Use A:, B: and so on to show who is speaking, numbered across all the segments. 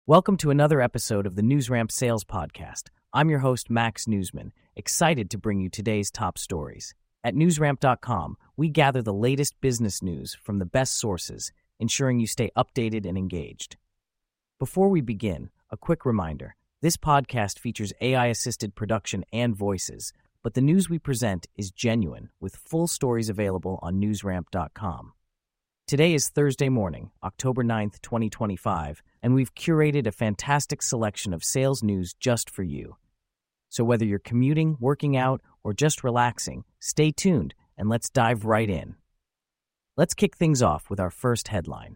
A: Welcome to another episode of the NewsRamp Sales Podcast. I'm your host, Max Newsman, excited to bring you today's top stories. At newsramp.com, we gather the latest business news from the best sources, ensuring you stay updated and engaged. Before we begin, a quick reminder. This podcast features AI-assisted production and voices, but the news we present is genuine, with full stories available on newsramp.com. Today is Thursday morning, October 9th, 2025, and we've curated a fantastic selection of sales news just for you. So whether you're commuting, working out, or just relaxing, stay tuned and let's dive right in. Let's kick things off with our first headline.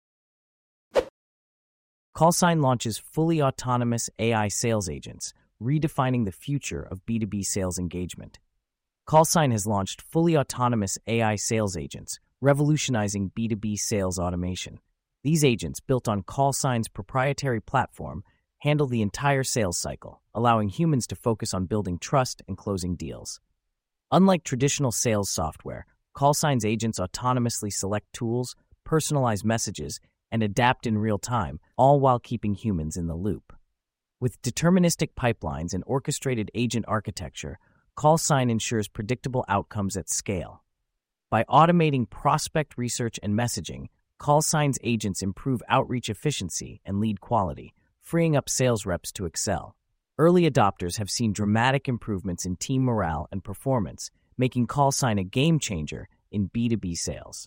A: Callsign launches fully autonomous AI sales agents, redefining the future of B2B sales engagement. Callsign has launched fully autonomous AI sales agents, revolutionizing B2B sales automation. These agents, built on Callsign's proprietary platform, handle the entire sales cycle, allowing humans to focus on building trust and closing deals. Unlike traditional sales software, Callsign's agents autonomously select tools, personalize messages, and adapt in real time, all while keeping humans in the loop. With deterministic pipelines and orchestrated agent architecture, Callsign ensures predictable outcomes at scale. By automating prospect research and messaging, Callsign's agents improve outreach efficiency and lead quality, freeing up sales reps to excel. Early adopters have seen dramatic improvements in team morale and performance, making Callsign a game changer in B2B sales.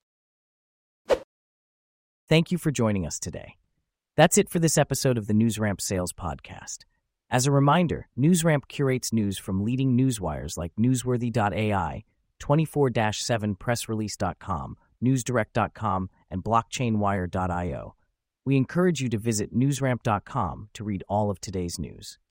A: Thank you for joining us today. That's it for this episode of the NewsRamp Sales Podcast. As a reminder, NewsRamp curates news from leading newswires like Newsworthy.ai, 24/7pressrelease.com, newsdirect.com, and blockchainwire.io. We encourage you to visit newsramp.com to read all of today's news.